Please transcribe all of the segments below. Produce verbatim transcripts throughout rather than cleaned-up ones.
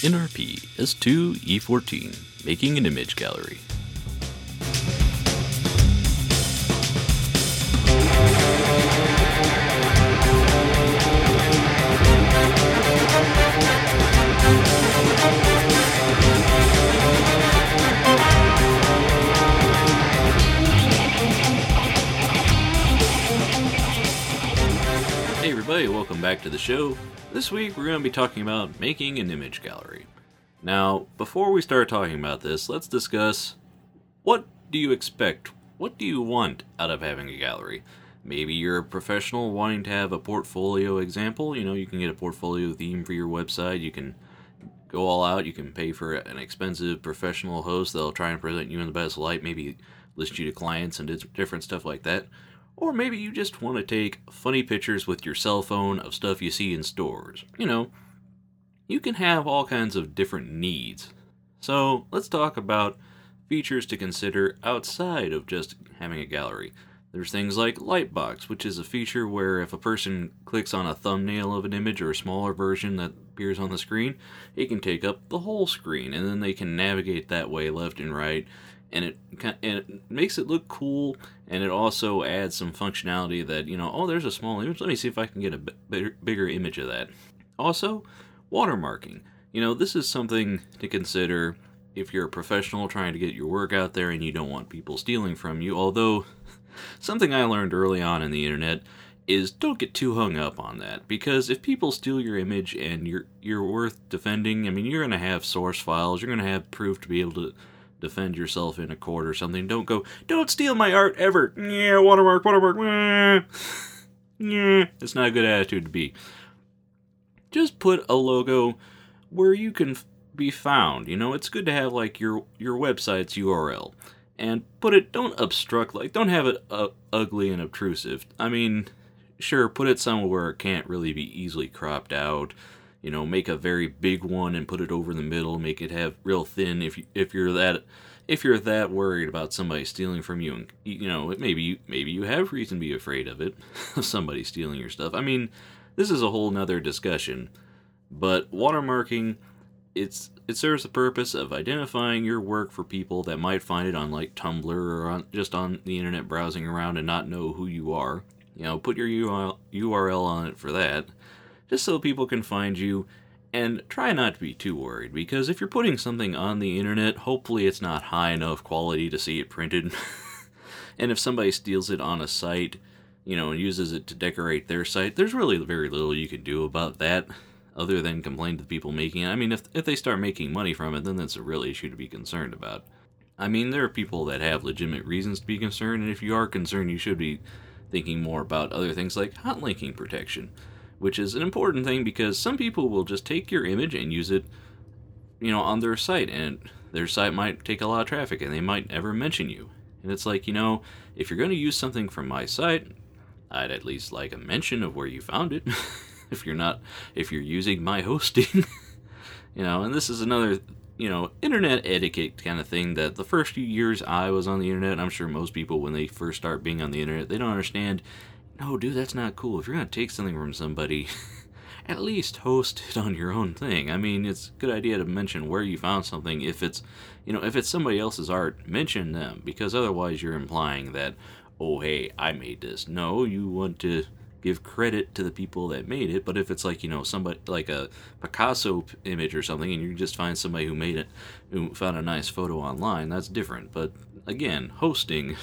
N R P S two E fourteen, making an image gallery. Hey everybody, welcome back to the show. This week we're going to be talking about making an image gallery. Now, before we start talking about this, let's discuss what do you expect, what do you want out of having a gallery? Maybe you're a professional wanting to have a portfolio example. You know, you can get a portfolio theme for your website, you can go all out, you can pay for an expensive professional host that'll try and present you in the best light, maybe list you to clients and different stuff like that. Or maybe you just want to take funny pictures with your cell phone of stuff you see in stores. You know, you can have all kinds of different needs. So let's talk about features to consider outside of just having a gallery. There's things like Lightbox, which is a feature where if a person clicks on a thumbnail of an image or a smaller version that appears on the screen, it can take up the whole screen, and then they can navigate that way left and right. And it, and it makes it look cool, and it also adds some functionality that, you know, oh, there's a small image, let me see if I can get a bigger, bigger image of that. Also, watermarking. You know, this is something to consider if you're a professional trying to get your work out there and you don't want people stealing from you, although something I learned early on in the internet is don't get too hung up on that, because if people steal your image and you're, you're worth defending, I mean, you're going to have source files, you're going to have proof to be able to defend yourself in a court or something. Don't go, don't steal my art ever. Yeah, watermark, watermark. Yeah, it's not a good attitude to be. Just put a logo where you can f- be found. You know, it's good to have like your your website's U R L, and put it. Don't obstruct. Like, don't have it uh, ugly and obtrusive. I mean, sure, put it somewhere where it can't really be easily cropped out. You know, make a very big one and put it over the middle. Make it have real thin. If you if you're that if you're that worried about somebody stealing from you, and you know, maybe you maybe you have reason to be afraid of it, of somebody stealing your stuff. I mean, this is a whole nother discussion. But watermarking, it's it serves the purpose of identifying your work for people that might find it on like Tumblr or on, just on the internet browsing around and not know who you are. You know, put your U R L on it for that, just so people can find you, and try not to be too worried, because if you're putting something on the internet, hopefully it's not high enough quality to see it printed. And if somebody steals it on a site, you know, and uses it to decorate their site, there's really very little you can do about that, other than complain to the people making it. I mean, if if they start making money from it, then that's a real issue to be concerned about. I mean, there are people that have legitimate reasons to be concerned, and if you are concerned, you should be thinking more about other things like hot linking protection, which is an important thing because some people will just take your image and use it, you know, on their site, and their site might take a lot of traffic and they might never mention you. And it's like, you know, if you're going to use something from my site, I'd at least like a mention of where you found it. if you're not, if you're using my hosting, you know, and this is another, you know, internet etiquette kind of thing that the first few years I was on the internet, and I'm sure most people when they first start being on the internet, they don't understand. No, dude, that's not cool. If you're going to take something from somebody, at least host it on your own thing. I mean, it's a good idea to mention where you found something. If it's, you know, if it's somebody else's art, mention them, because otherwise you're implying that, oh, hey, I made this. No, you want to give credit to the people that made it, but if it's like, you know, somebody, like a Picasso image or something, and you just find somebody who made it, who found a nice photo online, that's different. But, again, hosting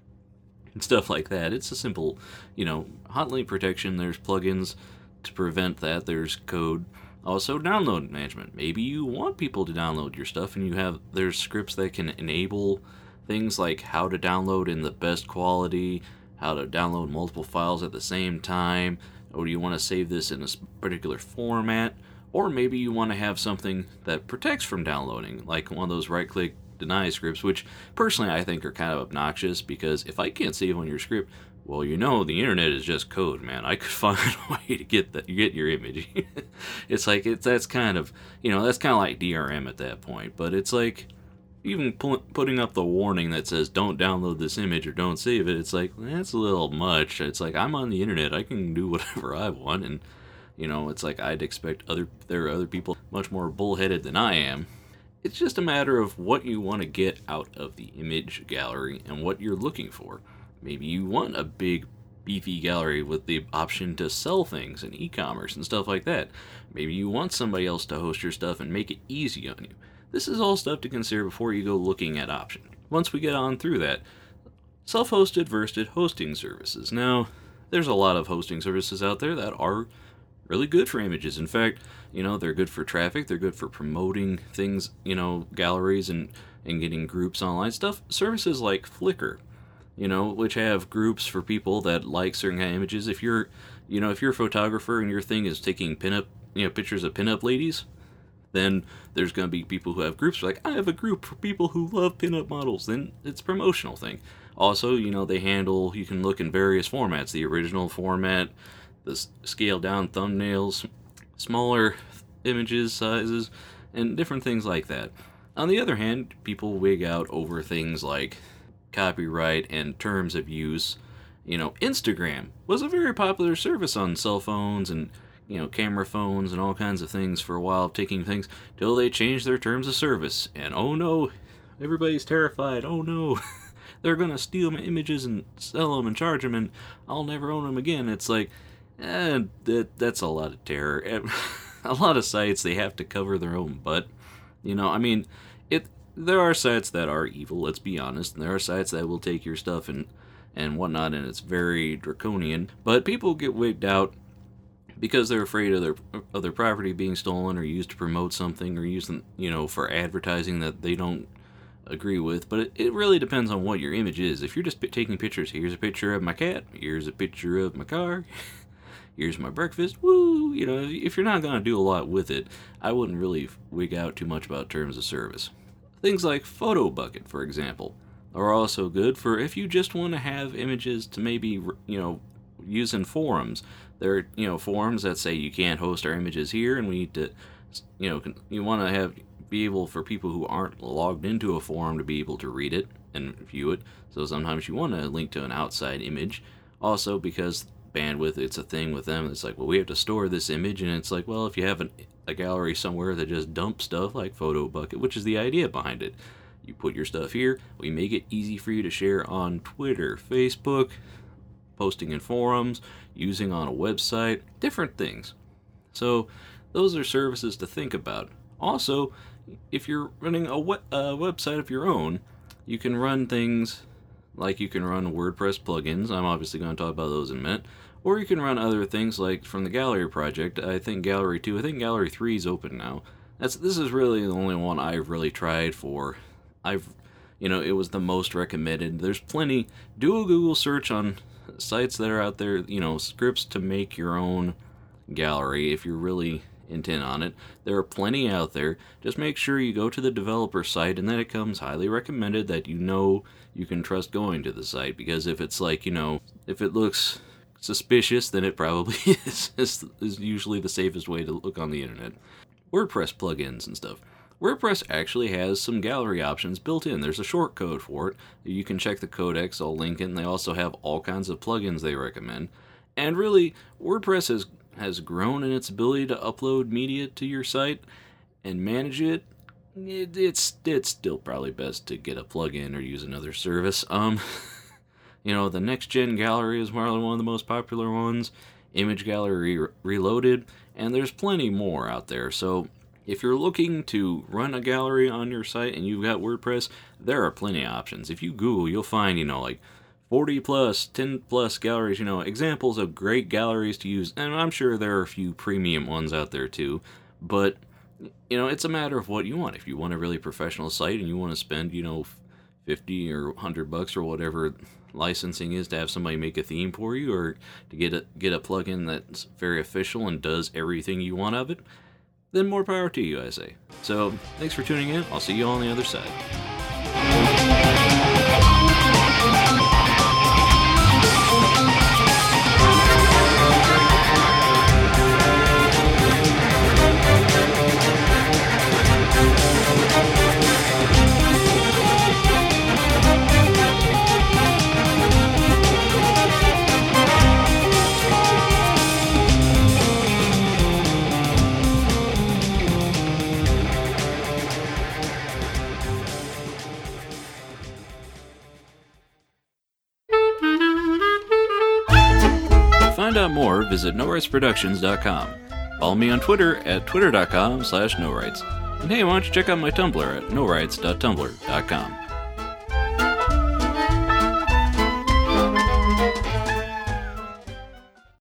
and stuff like that, it's a simple, you know, hotlink protection, there's plugins to prevent that, there's code. Also, download management. Maybe you want people to download your stuff, and you have, there's scripts that can enable things like how to download in the best quality, how to download multiple files at the same time, or do you want to save this in a particular format, or maybe you want to have something that protects from downloading, like one of those right-click deny scripts, which personally I think are kind of obnoxious, because if I can't save on your script, well, you know, the internet is just code, man. I could find a way to get that, get your image. It's like, it's, that's kind of, you know, that's kind of like D R M at that point, but it's like, even pu- putting up the warning that says don't download this image or don't save it, it's like, that's a little much. It's like, I'm on the internet, I can do whatever I want, and You know, it's like I'd expect other there are other people much more bullheaded than I am. It's just a matter of what you want to get out of the image gallery and what you're looking for. Maybe you want a big, beefy gallery with the option to sell things and e-commerce and stuff like that. Maybe you want somebody else to host your stuff and make it easy on you. This is all stuff to consider before you go looking at options. Once we get on through that, self-hosted versus hosting services. Now, there's a lot of hosting services out there that are really good for images. In fact, you know, they're good for traffic, they're good for promoting things, you know, galleries and, and getting groups online stuff. Services like Flickr, you know, which have groups for people that like certain kind of images. If you're, you know, if you're a photographer and your thing is taking pinup, you know, pictures of pinup ladies, then there's going to be people who have groups like, I have a group for people who love pinup models. Then it's a promotional thing. Also, you know, they handle, you can look in various formats, the original format, the scaled down thumbnails, smaller images, sizes, and different things like that. On the other hand, people wig out over things like copyright and terms of use. You know, Instagram was a very popular service on cell phones and, you know, camera phones and all kinds of things for a while, taking things till they changed their terms of service. And oh no, everybody's terrified. Oh no, they're going to steal my images and sell them and charge them and I'll never own them again. It's like, eh, that, that's a lot of terror. A lot of sites, they have to cover their own butt. You know, I mean, it. There are sites that are evil, let's be honest, and there are sites that will take your stuff and, and whatnot, and it's very draconian. But people get wigged out because they're afraid of their of their property being stolen or used to promote something or used, you know, for advertising that they don't agree with. But it, it really depends on what your image is. If you're just p- taking pictures, here's a picture of my cat, here's a picture of my car, here's my breakfast, woo! You know, if you're not going to do a lot with it, I wouldn't really wig out too much about terms of service. Things like PhotoBucket, for example, are also good for if you just want to have images to maybe, you know, use in forums. There are, you know, forums that say you can't host our images here and we need to, you know, you want to have, be able for people who aren't logged into a forum to be able to read it and view it. So sometimes you want to link to an outside image. Also because bandwidth, it's a thing with them. It's like, well, we have to store this image, and it's like, well, if you have an, a gallery somewhere that just dumps stuff like PhotoBucket, which is the idea behind it, you put your stuff here, we make it easy for you to share on Twitter, Facebook, posting in forums, using on a website, different things. So those are services to think about. Also, if you're running a, we- a website of your own, you can run things like you can run WordPress plugins. I'm obviously going to talk about those in a minute. Or you can run other things like from the Gallery project. I think Gallery two, I think Gallery three is open now. That's This is really the only one I've really tried for. I've, you know, it was the most recommended. There's plenty. Do a Google search on sites that are out there, you know, scripts to make your own gallery if you're really intent on it. There are plenty out there. Just make sure you go to the developer site and that it comes highly recommended, that you know you can trust going to the site. Because if it's like, you know, if it looks suspicious, then it probably is, is, is usually the safest way to look on the internet. WordPress plugins and stuff. WordPress actually has some gallery options built in. There's a short code for it. You can check the codex, I'll link it, and they also have all kinds of plugins they recommend. And really, WordPress has, has grown in its ability to upload media to your site and manage it. it it's it's still probably best to get a plugin or use another service. Um, you know, the Next Gen Gallery is one of the most popular ones. Image Gallery Re- Reloaded, and there's plenty more out there. So if you're looking to run a gallery on your site and you've got WordPress, there are plenty of options. If you Google, you'll find, you know, like forty plus, ten plus galleries, you know, examples of great galleries to use. And I'm sure there are a few premium ones out there too. But, you know, it's a matter of what you want. If you want a really professional site and you want to spend, you know, fifty or one hundred bucks or whatever licensing is to have somebody make a theme for you, or to get a, get a plugin that's very official and does everything you want of it, then more power to you, I say. So, thanks for tuning in. I'll see you on the other side. find out more, visit no rights productions dot com. Follow me on Twitter at twitter dot com slash no rights. And hey, why don't you check out my Tumblr at no rights dot tumblr dot com.